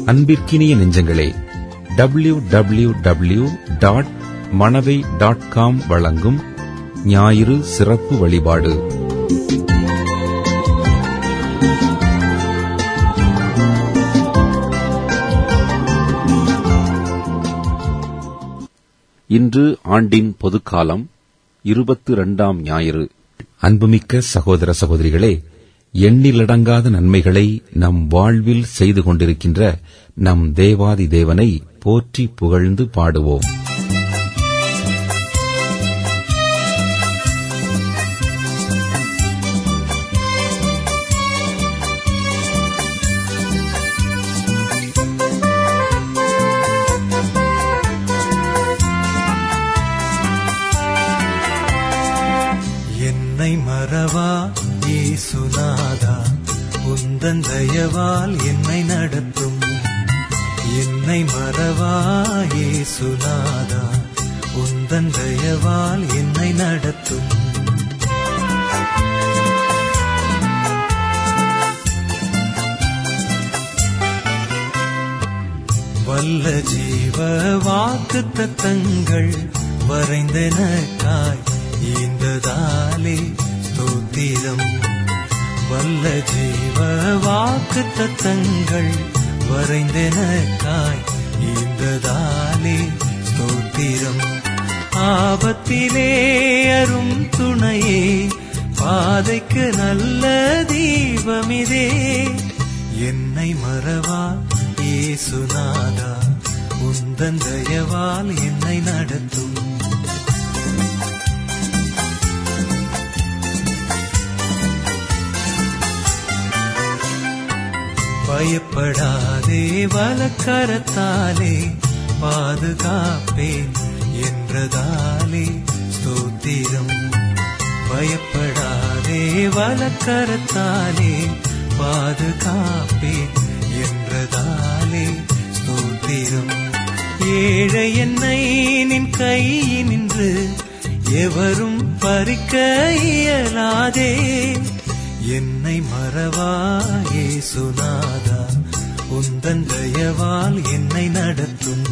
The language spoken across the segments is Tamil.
அன்பிற்கினிய நெஞ்சங்களே, www.manavai.com வழங்கும் ஞாயிறு சிறப்பு வழிபாடு. இன்று ஆண்டின் பொதுக்காலம் 22ஆம் ஞாயிறு. அன்புமிக்க சகோதர சகோதரிகளே, எண்ணிலடங்காத நன்மைகளை நம் வாழ்வில் செய்து கொண்டிருக்கின்ற நம் தேவாதி தேவனை போற்றி புகழ்ந்து பாடுவோம். என்னை மறவா இயேசுநாதா, உந்தன் தயவால் என்னை நடத்தும். என்னை மறவா இயேசுநாதா, உந்தன் தயவால் என்னை நடத்தும். வல்ல ஜீவ வாக்குத்தத்தங்கள் வரைந்தனக்காய் ஈந்ததாலே ஸ்தோத்திரம். வல்ல ஜீவ வாக்குத்தத்தங்கள் வரைந்தனக்காய் ஈந்ததாலே ஸ்தோத்திரம். ஆபத்திலே அரும் துணையே, பாதைக்கு நல்ல தீபமிதே. என்னை மறவா இயேசுநாதா, உந்தன் தயவால் என்னை நடத்தும். பயப்படாதே, வலக்கரத்தாலே பாதுகாப்பேன் என்றதாலே ஸ்தோத்திரம். பயப்படாதே, வலக்கரத்தாலே பாதுகாப்பேன் என்றதாலே ஸ்தோத்திரம். ஏழை என்னை நின் கையினின்று எவரும் பறிக்க இயலாதே. என்னை மறவா இயேசுநாதா, உந்தன் தயவால் என்னை நடத்தும்.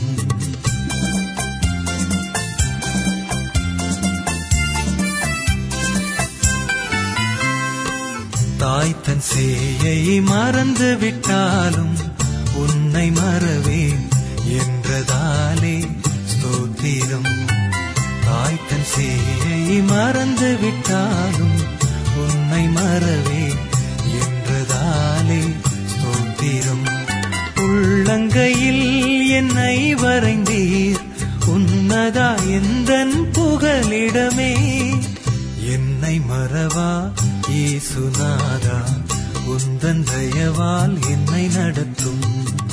தாய் தன் சேயை மறந்து விட்டாலும் உன்னை மறவேன் என்றதாலே ஸ்தோத்திரம். தாய் தன் சேயை மறந்து விட்டாலும் உன்னை மறவேன் என்றதாலே ஸ்தோத்திரம். உள்ளங்கையில் என்னை வரைந்தீர், உன்னதா எந்தன் புகலிடமே. என்னை மறவா இயேசுநாதா, உந்தன் தயவால் என்னை நடத்தும்.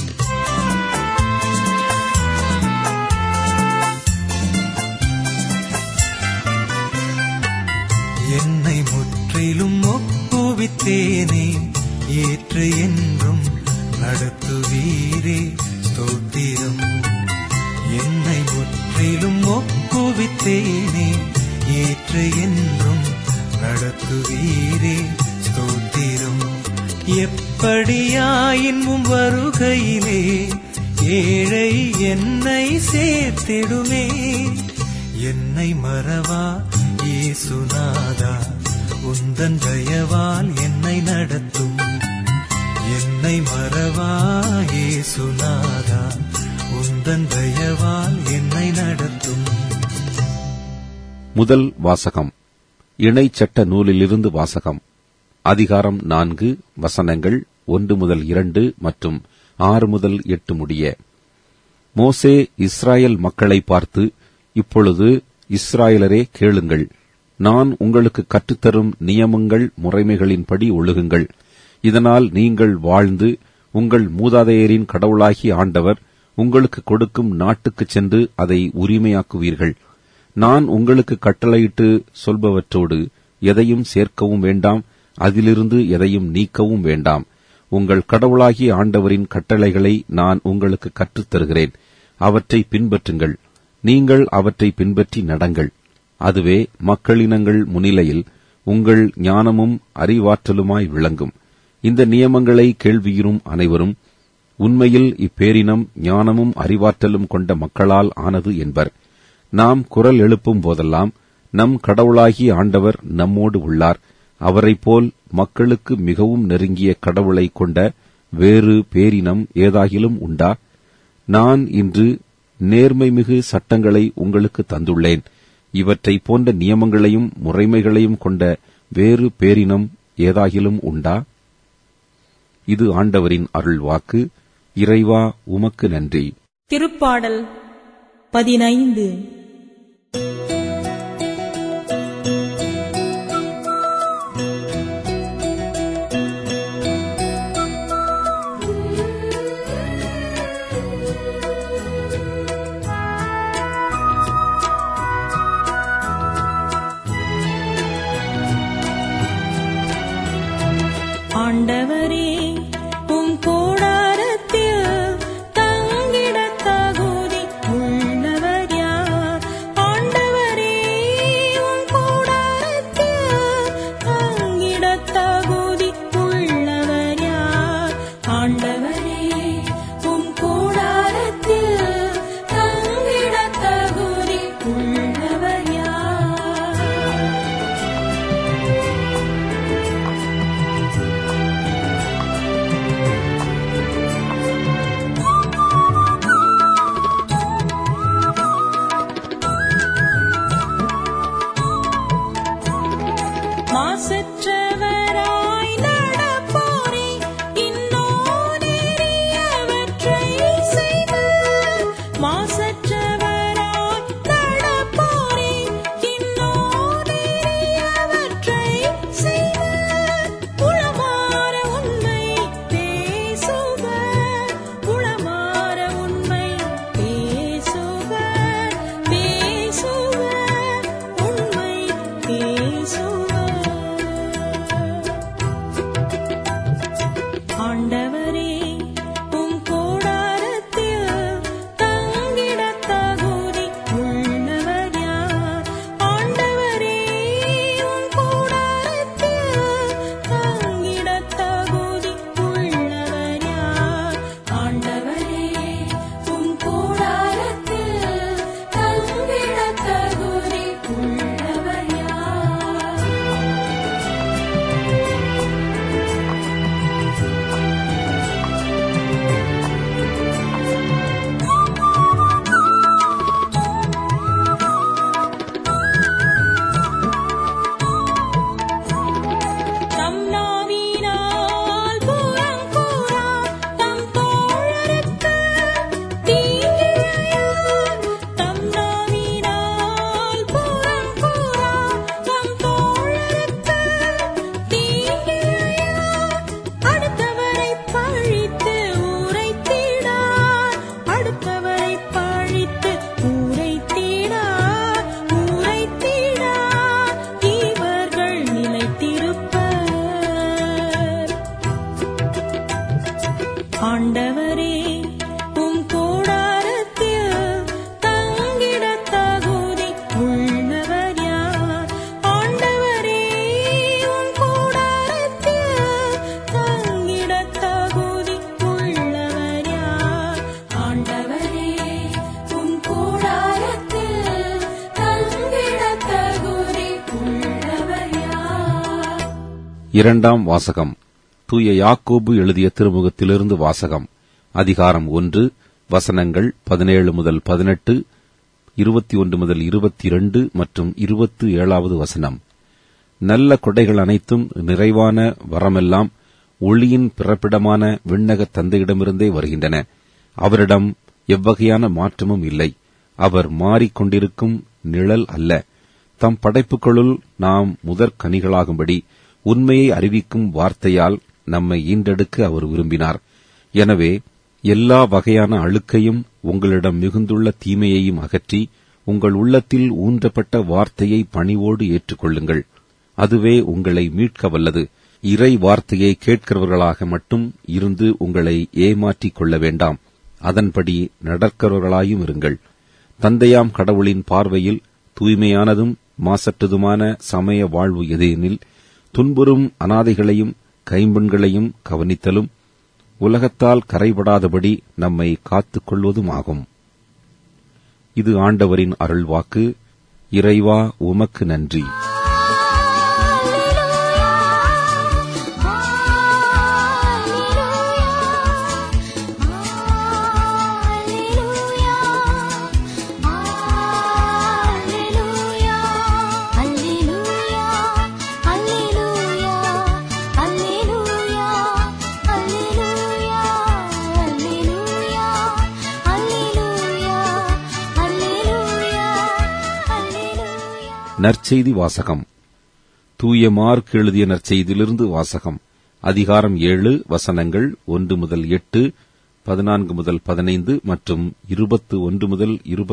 என்னை முற்றிலும் ஒப்புவித்தேனே, ஏற்று என்றும் நடத்துவீரே ஸ்தோத்திரம். என்னை முற்றிலும் ஒப்புவித்தேனே, ஏற்று என்றும் நடத்துவீரே ஸ்தோத்திரம். எப்படியாயினும் வருகையிலே ஏழை என்னை சேர்த்திடுமே. என்னை மறவா இயேசுநாதா, உந்தன் தயவால் என்னை நடத்தும். என்னை மறவா இயேசுநாதா, உந்தன் தயவால் என்னை நடத்தும். முதல் வாசகம். இணைச்சட்ட நூலிலிருந்து வாசகம். அதிகாரம் 4, வசனங்கள் 1 முதல் 2 மற்றும் 6 முதல் 8 முடிய. மோசே இஸ்ராயேல் மக்களை பார்த்து, இப்பொழுது இஸ்ராயலரே கேளுங்கள், நான் உங்களுக்கு கற்றுத்தரும் நியமங்கள் முறைமைகளின்படி ஒழுகுங்கள். இதனால் நீங்கள் வாழ்ந்து உங்கள் மூதாதையரின் கடவுளாகி ஆண்டவர் உங்களுக்கு கொடுக்கும் நாட்டுக்குச் சென்று அதை உரிமையாக்குவீர்கள். நான் உங்களுக்கு கட்டளையிட்டு சொல்பவற்றோடு எதையும் சேர்க்கவும் வேண்டாம், அதிலிருந்து எதையும் நீக்கவும் வேண்டாம். உங்கள் கடவுளாகி ஆண்டவரின் கட்டளைகளை நான் உங்களுக்கு கற்றுத்தருகிறேன். அவற்றை பின்பற்றுங்கள். நீங்கள் அவற்றை பின்பற்றி நடங்கள். அதுவே மக்களினங்கள் முன்னிலையில் உங்கள் ஞானமும் அறிவாற்றலுமாய் விளங்கும். இந்த நியமங்களை கேள்வியுறும் அனைவரும் உண்மையில் இப்பேரினம் ஞானமும் அறிவாற்றலும் கொண்ட மக்களால் ஆனது என்பர். நாம் குரல் எழுப்பும் போதெல்லாம் நம் கடவுளாகிய ஆண்டவர் நம்மோடு உள்ளார், அவரைப்போல் மக்களுக்கு மிகவும் நெருங்கிய கடவுளை கொண்ட வேறு பேரினம் ஏதாகிலும் உண்டா? நான் இன்று நேர்மைமிகு சட்டங்களை உங்களுக்கு தந்துள்ளேன். இவற்றை போன்ற நியமங்களையும் முறைமைகளையும் கொண்ட வேறு பேரினம் ஏதாகிலும் உண்டா? இது ஆண்டவரின் அருள்வாக்கு. இறைவா, உமக்கு நன்றி. திருப்பாடல் 15. ஆண்டவரே, உம் கூடாரத்தில் தங்கிடத் தகுதி உள்ளவர் யார்? ஆண்டவரே, உம் கூடாரத்தில் தங்கிடத் தகுதி உள்ளவர் யார்? ஆண்டவரே, உம் கூடாரத்தில் தங்கிடத் தகுதி உள்ளவர் யார்? மாசற்றவராய் நடப்போரே, இன்னோர் நெறியவற்றை செய்வர். மாசற்றவராய் நடப்போரே, இன்னோர் நெறியவற்றை செய்வர். உளமார உண்மை பேசுவர், உளமார உண்மை பேசுவர், பேசுவர், உண்மை பேசுவர். ஆண்டவரே, உம் கூடாரத்தில் தங்கிடத் தகுதி உள்ளவர் யார்? ஆண்டவரே, உம் கூடாரத்தில் தங்கிடத் தகுதி உள்ளவர் யார்? ஆண்டவரே, உம் கூடாரத்தில் தங்கிடத் தகுதி உள்ளவர் யார்? தம் நாவினால் புறங்கூறா தம் தோழருக்கு தீங்கிழையார். தம் நாவினால் புறங்கூறா தம் தோழருக்கு தீங்கிழையார். அடுத்தவரை பழித்து உரைத்திடார், அடுத்தவரை பழித்து உரைத்திடார், உரைத்திடார். இவர்கள் நிலைத்திருப்பர். ஆண்டவரே, உம் கூடாரத்தில் தங்கிடத் தகுதி உள்ளவர் யார்? ஆண்டவரே, உம் கூடாரத்தில் தங்கிடத் தகுதி உள்ளவர் யார்? ஆண்டவரே, உம் கூடாரத்தில் தங்கிடத் தகுதி உள்ளவர் யார்? இரண்டாம் வாசகம். தூய யாக்கோபு எழுதிய திருமுகத்திலிருந்து வாசகம். அதிகாரம் 1, வசனங்கள் 17 முதல் 18, 21 முதல் 22 மற்றும் 27வது வசனம். நல்ல கொடைகள் அனைத்தும் நிறைவான வரமெல்லாம் ஒளியின் பிறப்பிடமான விண்ணக தந்தையிடமிருந்தே வருகின்றன. அவரிடம் எவ்வகையான மாற்றமும் இல்லை. அவர் மாறிக்கொண்டிருக்கும் நிழல் அல்ல. தம் படைப்புகளுள் நாம் முதற் கனிகளாகும்படி உண்மையை அறிவிக்கும் வார்த்தையால் நம்மை ஈண்டெடுக்க அவர் விரும்பினார். எனவே எல்லா வகையான அழுக்கையும் உங்களிடம் மிகுந்துள்ள தீமையையும் அகற்றி உங்கள் உள்ளத்தில் ஊன்றப்பட்ட வார்த்தையை பணிவோடு ஏற்றுக்கொள்ளுங்கள். அதுவே உங்களை மீட்க வல்லது. இறை வார்த்தையை கேட்கிறவர்களாக மட்டும் இருந்து உங்களை ஏமாற்றிக் கொள்ள வேண்டாம். அதன்படி நடக்கிறவர்களாயும் இருங்கள். தந்தையாம் கடவுளின் பார்வையில் தூய்மையானதும் மாசற்றதுமான சமய வாழ்வு எதெனில் துன்புறும் அனாதைகளையும் கைம்பெண்களையும் கவனித்தலும் உலகத்தால் கரைபடாதபடி நம்மை காத்துக் கொள்வதுமாகும். இது ஆண்டவரின் அருள்வாக்கு. இறைவா, உமக்கு நன்றி. நற்செய்தி வாசகம். தூய மார்க் எழுதிய நற்செய்தியிலிருந்து வாசகம். அதிகாரம் 7, வசனங்கள் 1 முதல் 8, 14 முதல் 15 மற்றும் 21 முதல்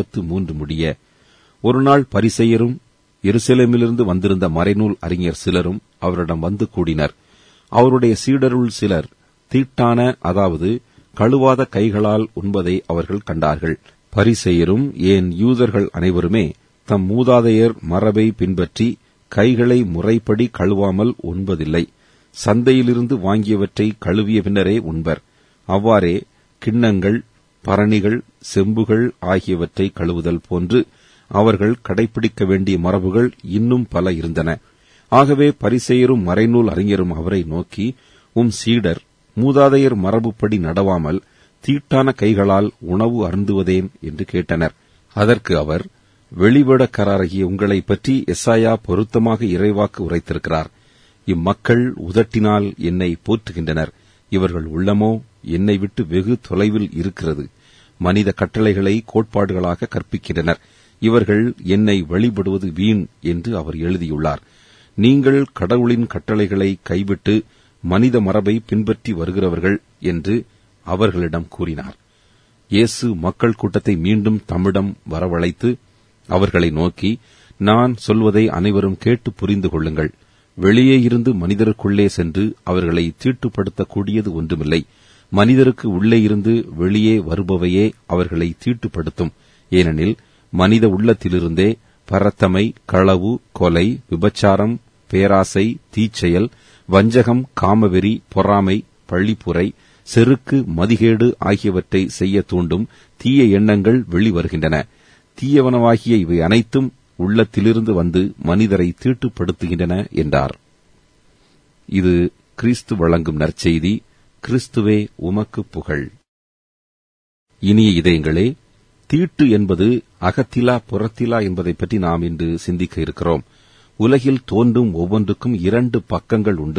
23 முடிய. ஒருநாள் பரிசேயரும் எருசலேமிலிருந்து வந்திருந்த மறைநூல் அறிஞர் சிலரும் அவரிடம் வந்து கூடினர். அவருடைய சீடருள் சிலர் தீட்டான, அதாவது கழுவாத கைகளால் உண்பதை அவர்கள் கண்டார்கள். பரிசேயரும் ஏன் யூதர்கள் அனைவருமே தம் மூதாதையர் மரபை பின்பற்றி கைகளை முறைப்படி கழுவாமல் உண்பதில்லை. சந்தையிலிருந்து வாங்கியவற்றை கழுவிய பின்னரே உண்பர். அவ்வாறே கிண்ணங்கள், பரணிகள், செம்புகள் ஆகியவற்றை கழுவுதல் போன்று அவர்கள் கடைபிடிக்க வேண்டிய மரபுகள் இன்னும் பல இருந்தன. ஆகவே பரிசேயரும் மறைநூல் அறிஞரும் அவரை நோக்கி, உம் சீடர் மூதாதையர் மரபுப்படி நடவாமல் தீட்டான கைகளால் உணவு அருந்துவதேன் என்று கேட்டனர். அதற்கு அவர், வெளிவிடக்காரராகிய உங்களை பற்றி எசாயா பொருத்தமாக இறைவாக்கு உரைத்திருக்கிறார். இம்மக்கள் உதட்டினால் என்னை போற்றுகின்றனர், இவர்கள் உள்ளமோ என்னை விட்டு வெகு தொலைவில் இருக்கிறது. மனித கட்டளைகளை கோட்பாடுகளாக கற்பிக்கின்றனர். இவர்கள் என்னை வழிபடுவது வீண் என்று அவர் எழுதியுள்ளார். நீங்கள் கடவுளின் கட்டளைகளை கைவிட்டு மனித மரபை பின்பற்றி வருகிறவர்கள் என்று அவர்களிடம் கூறினார். இயேசு மக்கள் கூட்டத்தை மீண்டும் தம்மிடம் வரவழைத்து அவர்களை நோக்கி, நான் சொல்வதை அனைவரும் கேட்டு புரிந்து கொள்ளுங்கள். வெளியே இருந்து மனிதருக்குள்ளே சென்று அவர்களை தீட்டுப்படுத்தக்கூடியது ஒன்றுமில்லை. மனிதருக்கு உள்ளே இருந்து வெளியே வருபவையே அவர்களை தீட்டுப்படுத்தும். ஏனெனில் மனித உள்ளத்திலிருந்தே பரத்தமை, களவு, கொலை, விபச்சாரம், பேராசை, தீச்செயல், வஞ்சகம், காமவெறி, பொறாமை, பழிப்புரை, செருக்கு, மதிகேடு ஆகியவற்றை செய்ய தூண்டும் தீய எண்ணங்கள் வெளிவருகின்றன. தீயவனவாகிய இவை அனைத்தும் உள்ளத்திலிருந்து வந்து மனிதரை தீட்டுப்படுத்துகின்றன என்றார். இது கிறிஸ்து வழங்கும் நற்செய்தி. கிறிஸ்துவே உமக்கு புகழ். இனிய இதயங்களே, தீட்டு என்பது அகத்திலா புறத்திலா என்பதை பற்றி நாம் இன்று சிந்திக்க இருக்கிறோம். உலகில் தோன்றும் ஒவ்வொன்றுக்கும் 2 பக்கங்கள் உண்டு,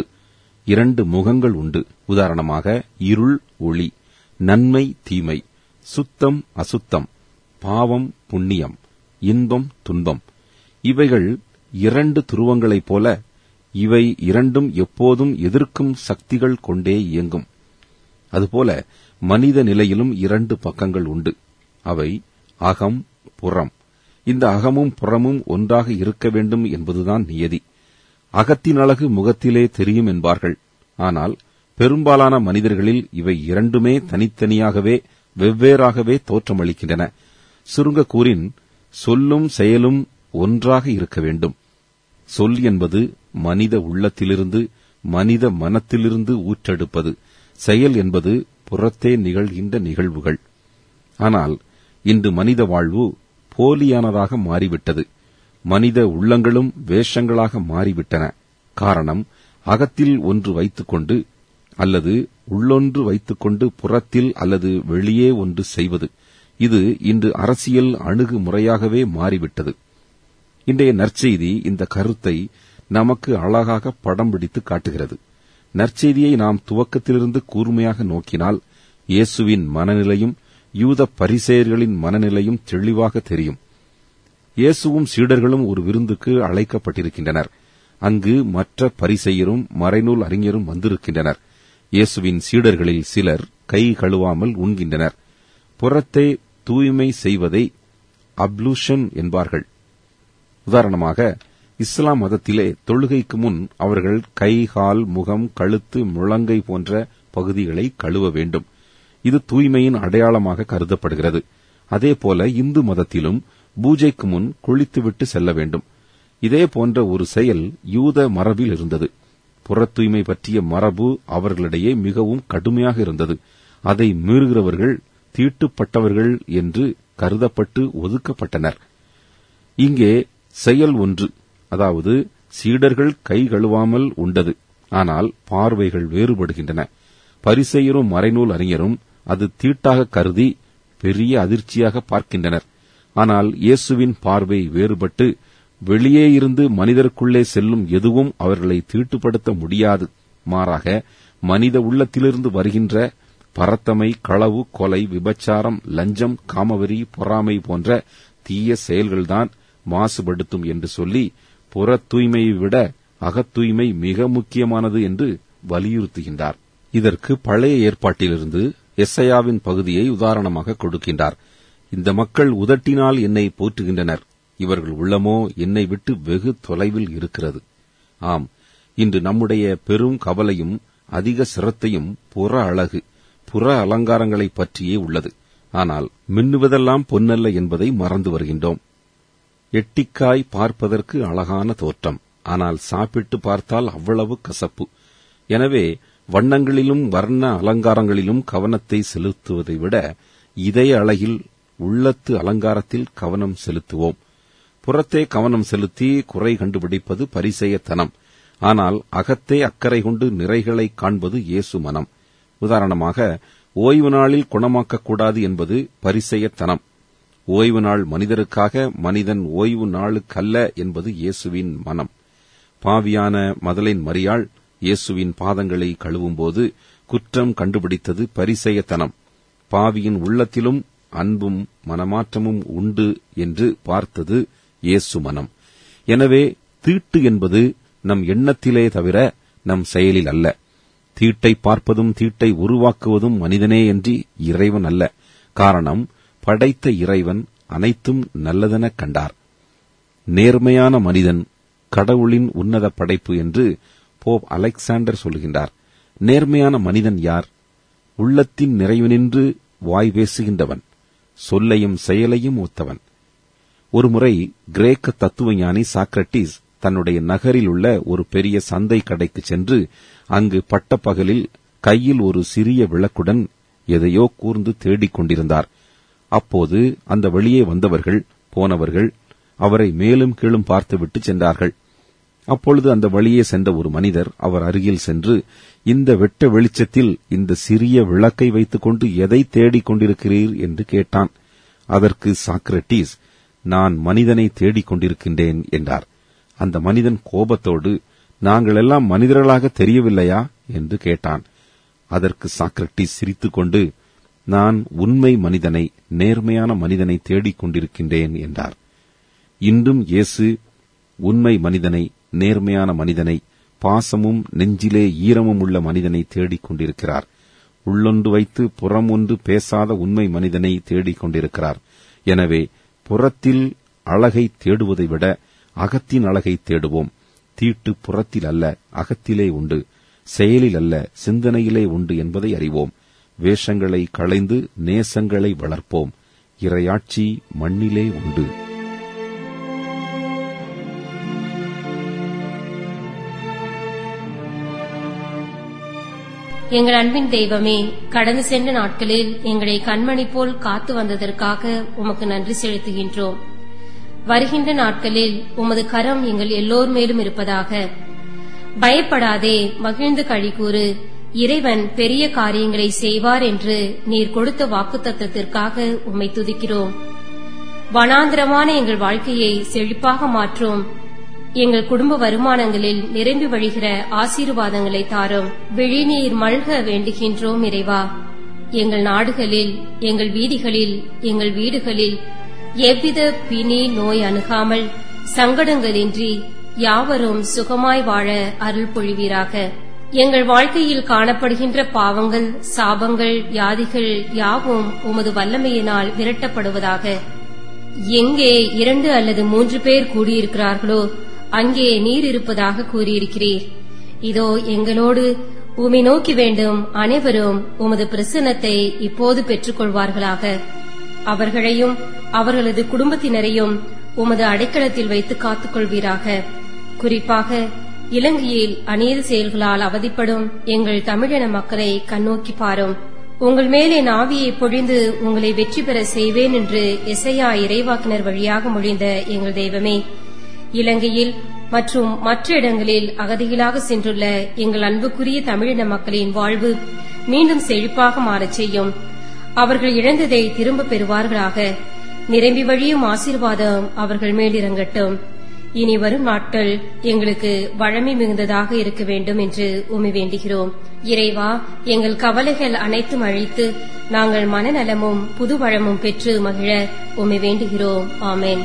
2 முகங்கள் உண்டு. உதாரணமாக, இருள், ஒளி, நன்மை, தீமை, சுத்தம், அசுத்தம், பாவம், புண்ணியம், இன்பம், துன்பம். இவைகள் 2 துருவங்களைப் போல இவை இரண்டும் எப்போதும் எதிர்க்கும் சக்திகள் கொண்டே இயங்கும். அதுபோல மனித நிலையிலும் 2 பக்கங்கள் உண்டு. அவை அகம், புறம். இந்த அகமும் புறமும் ஒன்றாக இருக்க வேண்டும் என்பதுதான் நியதி. அகத்தின் அழகு முகத்திலே தெரியும் என்பார்கள். ஆனால் பெரும்பாலான மனிதர்களில் இவை இரண்டுமே தனித்தனியாகவே வெவ்வேறாகவே தோற்றமளிக்கின்றன. சுருங்க கூறின், சொல்லும் செயலும் ஒன்றாக இருக்க வேண்டும். சொல் என்பது மனித உள்ளத்திலிருந்து, மனித மனத்திலிருந்து ஊற்றெடுப்பது. செயல் என்பது புறத்தே நிகழ்கின்ற நிகழ்வுகள். ஆனால் இன்று மனித வாழ்வு போலியானதாக மாறிவிட்டது. மனித உள்ளங்களும் வேஷங்களாக மாறிவிட்டன. காரணம், அகத்தில் ஒன்று வைத்துக்கொண்டு அல்லது உள்ளொன்று வைத்துக்கொண்டு புறத்தில் அல்லது வெளியே ஒன்று செய்வது. இது இன்று அரசியல் அணுகுமுறையாகவே மாறிவிட்டது. இன்றைய நற்செய்தி இந்த கருத்தை நமக்கு அழகாக படம் பிடித்து காட்டுகிறது. நற்செய்தியை நாம் துவக்கத்திலிருந்து கூர்மையாக நோக்கினால் இயேசுவின் மனநிலையும் யூத பரிசேயர்களின் மனநிலையும் தெளிவாக தெரியும். இயேசுவும் சீடர்களும் ஒரு விருந்துக்கு அழைக்கப்பட்டிருக்கின்றனர். அங்கு மற்ற பரிசேயரும் மறைநூல் அறிஞரும் வந்திருக்கின்றனர். இயேசுவின் சீடர்களில் சிலர் கை கழுவாமல் உண்கின்றனர். புறத்தை தூய்மை செய்வதை அப்ளூஷன் என்பார்கள். உதாரணமாக, இஸ்லாம் மதத்திலே தொழுகைக்கு முன் அவர்கள் கை, கால், முகம், கழுத்து, முழங்கை போன்ற பகுதிகளை கழுவ வேண்டும். இது தூய்மையின் அடையாளமாக கருதப்படுகிறது. அதேபோல இந்து மதத்திலும் பூஜைக்கு முன் குளித்துவிட்டு செல்ல வேண்டும். இதே போன்ற ஒரு செயல் யூத மரபில் இருந்தது. புற தூய்மை பற்றிய மரபு அவர்களிடையே மிகவும் கடுமையாக இருந்தது. அதை மீறுகிறவர்கள் தீட்டுப்பட்டவர்கள் என்று கருதப்பட்டு ஒதுக்கப்பட்டனர். இங்கே செயல் ஒன்று, அதாவது சீடர்கள் கை கழுவாமல் உண்டது. ஆனால் பார்வைகள் வேறுபடுகின்றன. பரிசேயரும் மறைநூல் அறிஞரும் அது தீட்டாக கருதி பெரிய அதிர்ச்சியாக பார்க்கின்றனர். ஆனால் இயேசுவின் பார்வை வேறுபட்டு, வெளியே இருந்து மனிதருக்குள்ளே செல்லும் எதுவும் அவர்களை தீட்டுப்படுத்த முடியாது. மாறாக மனித உள்ளத்திலிருந்து வருகின்ற பரத்தமை, களவு, கொலை, விபச்சாரம், லஞ்சம், காமவெறி, பொறாமை போன்ற தீய செயல்கள்தான் மாசுபடுத்தும் என்று சொல்லி புற தூய்மையை விட அகத்தூய்மை மிக முக்கியமானது என்று வலியுறுத்துகின்றார். இதற்கு பழைய ஏற்பாட்டிலிருந்து எசையாவின் பகுதியை உதாரணமாக கொடுக்கின்றார். இந்த மக்கள் உதட்டினால் என்னை போற்றுகின்றனர், இவர்கள் உள்ளமோ என்னை விட்டு வெகு தொலைவில் இருக்கிறது. ஆம், இன்று நம்முடைய பெரும் கவலையும் அதிக சிரத்தையும் புற அழகு, புற அலங்காரங்களைப் பற்றியே உள்ளது. ஆனால் மின்னுவதெல்லாம் பொன்னல்ல என்பதை மறந்து வருகின்றோம். எட்டிக்காய் பார்ப்பதற்கு அழகான தோற்றம், ஆனால் சாப்பிட்டு பார்த்தால் அவ்வளவு கசப்பு. எனவே வண்ணங்களிலும் வர்ண அலங்காரங்களிலும் கவனத்தை செலுத்துவதை விட இதய அழகில், உள்ளத்து அலங்காரத்தில் கவனம் செலுத்துவோம். புறத்தே கவனம் செலுத்தி குறை கண்டுபிடிப்பது பரிசேயத்தனம். ஆனால் அகத்தே அக்கறை கொண்டு நிறைகளை காண்பது இயேசு மனம். உதாரணமாக, ஓய்வு நாளில் குணமாக்கக்கூடாது என்பது பரிசேயத்தனம். ஓய்வு நாள் மனிதருக்காக, மனிதன் ஓய்வு நாளுக்கல்ல என்பது இயேசுவின் மனம். பாவியான மதலேன் மரியாள் இயேசுவின் பாதங்களை கழுவும்போது குற்றம் கண்டுபிடித்தது பரிசேயத்தனம். பாவியின் உள்ளத்திலும் அன்பும் மனமாற்றமும் உண்டு என்று பார்த்தது இயேசு மனம். எனவே தீட்டு என்பது நம் எண்ணத்திலே தவிர நம் செயலில் அல்ல. தீட்டை பார்ப்பதும் தீட்டை உருவாக்குவதும் மனிதனே என்று இறைவன் அல்ல. காரணம், படைத்த இறைவன் அனைத்தும் நல்லதென கண்டார். நேர்மையான மனிதன் கடவுளின் உன்னத படைப்பு என்று போப் அலெக்சாண்டர் சொல்கின்றார். நேர்மையான மனிதன் யார்? உள்ளத்தின் நிறைவினின்று வாய் பேசுகின்றவன், சொல்லையும் செயலையும் ஒத்தவன். ஒருமுறை கிரேக்க தத்துவஞானி சாக்ரட்டிஸ் தன்னுடைய நகரில் உள்ள ஒரு பெரிய சந்தை கடைக்கு சென்று அங்கு பட்டப்பகலில் கையில் ஒரு சிறிய விளக்குடன் எதையோ கூர்ந்து தேடிக் கொண்டிருந்தார். அப்போது அந்த வெளியே வந்தவர்கள் போனவர்கள் அவரை மேலும் கீழும் பார்த்துவிட்டு சென்றார்கள். அப்பொழுது அந்த வழியே சென்ற ஒரு மனிதர் அவர் அருகில் சென்று, இந்த வெட்ட வெளிச்சத்தில் இந்த சிறிய விளக்கை வைத்துக் கொண்டு எதை தேடிக் கொண்டிருக்கிறீர் என்று கேட்டான். அதற்கு சாக்ரட்டிஸ், நான் மனிதனை தேடிக் கொண்டிருக்கின்றேன் என்றார். அந்த மனிதன் கோபத்தோடு, நாங்கள் எல்லாம் மனிதர்களாக தெரியவில்லையா என்று கேட்டான். அதற்கு சாக்ரட்டிஸ் சிரித்துக்கொண்டு, நான் உண்மை மனிதனை, நேர்மையான மனிதனை தேடிக் கொண்டிருக்கின்றேன் என்றார். இன்றும் இயேசு உண்மை மனிதனை, நேர்மையான மனிதனை, பாசமும் நெஞ்சிலே ஈரமும் உள்ள மனிதனை தேடிக் கொண்டிருக்கிறார். உள்ளொன்று வைத்து புறம் ஒன்று பேசாத உண்மை மனிதனை தேடிக் கொண்டிருக்கிறார். எனவே புறத்தில் அழகை தேடுவதை விட அகத்தின் அழகை தேடுவோம். தீட்டு புறத்தில் அல்ல, அகத்திலே உண்டு. செயலில் அல்ல, சிந்தனையிலே உண்டு என்பதை அறிவோம். வேஷங்களை களைந்து நேசங்களை வளர்ப்போம். இறையாட்சி மண்ணிலே உண்டு. எங்கள் அன்பின் தெய்வமே, கடந்து சென்ற நாட்களில் எங்களை கண்மணி போல் காத்து வந்ததற்காக உமக்கு நன்றி செலுத்துகின்றோம். வருகின்ற நாட்களில் உமது கரம் எங்கள் எல்லோர் மேலும் இருப்பதாக. பயப்படாதே, மகிழ்ந்து களிகூறு, இறைவன் பெரிய காரியங்களை செய்வார் என்று நீர் கொடுத்த வாக்குத்தத்தத்திற்காக உம்மை துதிக்கிறோம். வனாந்திரமான எங்கள் வாழ்க்கையை செழிப்பாக மாற்றும். எங்கள் குடும்ப வருமானங்களில் நிரம்பி வழிகிற ஆசீர்வாதங்களை தாரும். விழிநீர் மல்க வேண்டுகின்றோம் இறைவா. எங்கள் நாடுகளில், எங்கள் வீதிகளில், எங்கள் வீடுகளில் எவ்வித பிணி நோய் அணுகாமல் சங்கடங்களின்றி யாவரும் சுகமாய் வாழ அருள் பொழிவீராக. எங்கள் வாழ்க்கையில் காணப்படுகின்ற பாவங்கள், சாபங்கள், வியாதிகள் யாவும் உமது வல்லமையினால் விரட்டப்படுவதாக. எங்கே 2 அல்லது 3 பேர் கூடியிருக்கிறார்களோ அங்கே நீர் இருப்பதாக கூறியிருக்கிறீர். இதோ எங்களோடு உம்மை நோக்கி வேண்டும் அனைவரும் உமது பிரசன்னத்தை இப்போது பெற்றுக் கொள்வார்களாக. அவர்களையும் அவர்களது குடும்பத்தினரையும் உமது அடைக்கலத்தில் வைத்து காத்துக் கொள்வீராக. குறிப்பாக இலங்கையில் அநீதி செயல்களால் அவதிப்படும் எங்கள் தமிழின மக்களை கண்ணோக்கி பாரும். உங்கள் மேல் என் ஆவியை பொழிந்து உங்களை வெற்றி பெற செய்வேன் என்று எசையா இறைவாக்கினர் வழியாக மொழிந்த எங்கள் தெய்வமே, இலங்கையில் மற்றும் மற்ற இடங்களில் அகதிகளாக சென்றுள்ள எங்கள் அன்புக்குரிய தமிழின மக்களின் வாழ்வு மீண்டும் செழிப்பாக மாறச் செய்யும். அவர்கள் இழந்ததை திரும்பப் பெறுவார்களாக. நிரம்பி வழியும் ஆசீர்வாதம் அவர்கள் மேல் இறங்கட்டும். இனி வரும் நாட்கள் எங்களுக்கு வழமை மிகுந்ததாக இருக்க வேண்டும் என்று உம்மை வேண்டுகிறோம். இறைவா, எங்கள் கவலைகள் அனைத்தும் அழித்து நாங்கள் மனநலமும் புது வளமும் பெற்று மகிழ உம்மை வேண்டுகிறோம். ஆமென்.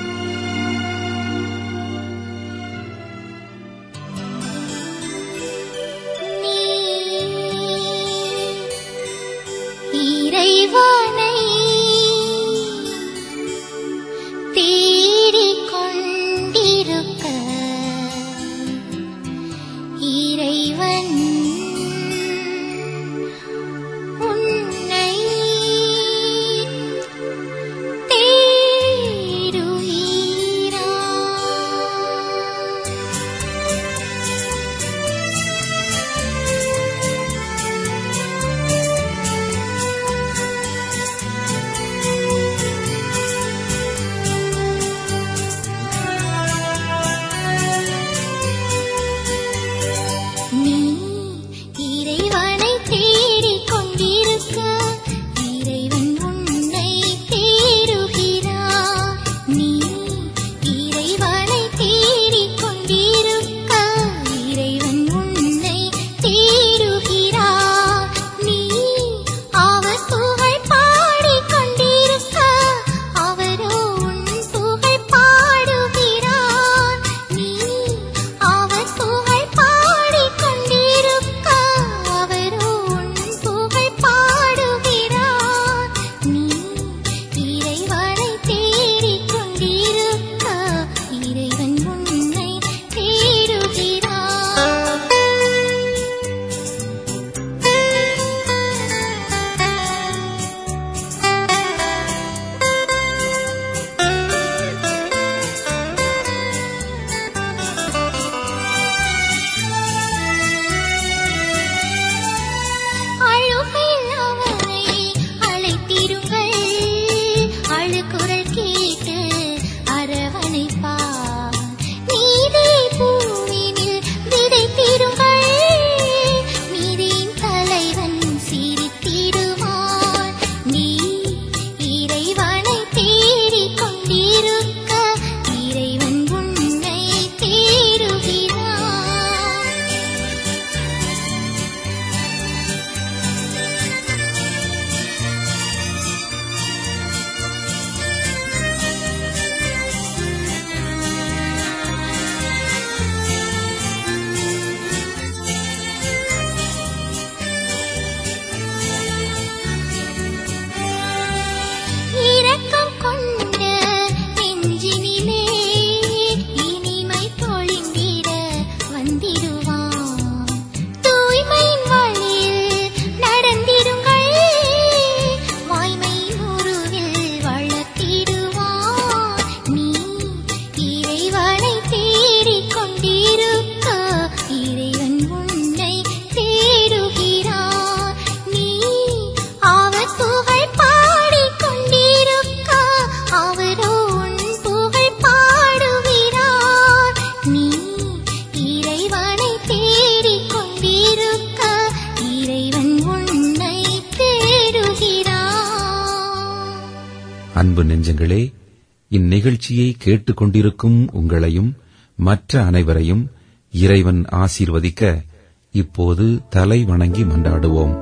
அன்பு நெஞ்சங்களே, இந்நிகழ்ச்சியை கேட்டுக் கொண்டிருக்கும் உங்களையும் மற்ற அனைவரையும் இறைவன் ஆசீர்வதிக்க இப்போது தலை வணங்கி மன்றாடுவோம்.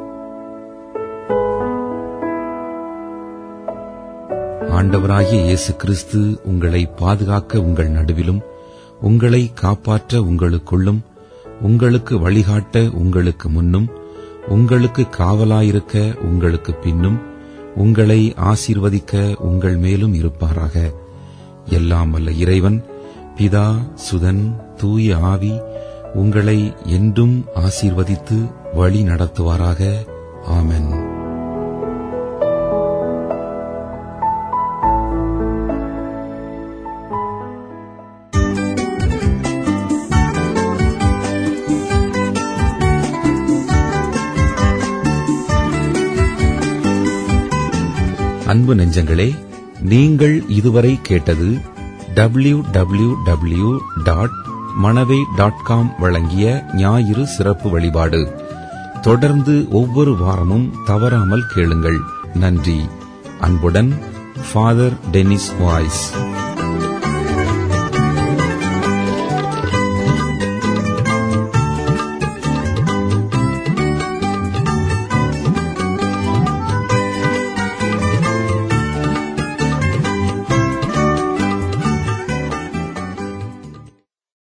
ஆண்டவராகிய இயேசு கிறிஸ்து உங்களை பாதுகாக்க உங்கள் நடுவிலும், உங்களை காப்பாற்ற உங்களுக்குள்ளும், உங்களுக்கு வழிகாட்ட உங்களுக்கு முன்னும், உங்களுக்கு காவலாயிருக்க உங்களுக்கு பின்னும், உங்களை ஆசீர்வதிக்க உங்கள் மேலும் இருப்பாராக. எல்லாம் வல்ல இறைவன் பிதா, சுதன், தூய ஆவி உங்களை என்றும் ஆசீர்வதித்து வழி நடத்துவாராக. ஆமென். அன்பு நெஞ்சங்களே, நீங்கள் இதுவரை கேட்டது www.manavai.com வழங்கிய ஞாயிறு சிறப்பு வழிபாடு. தொடர்ந்து ஒவ்வொரு வாரமும் தவறாமல் கேளுங்கள். நன்றி. அன்புடன் ஃபாதர் டெனிஸ் வாய்ஸ்.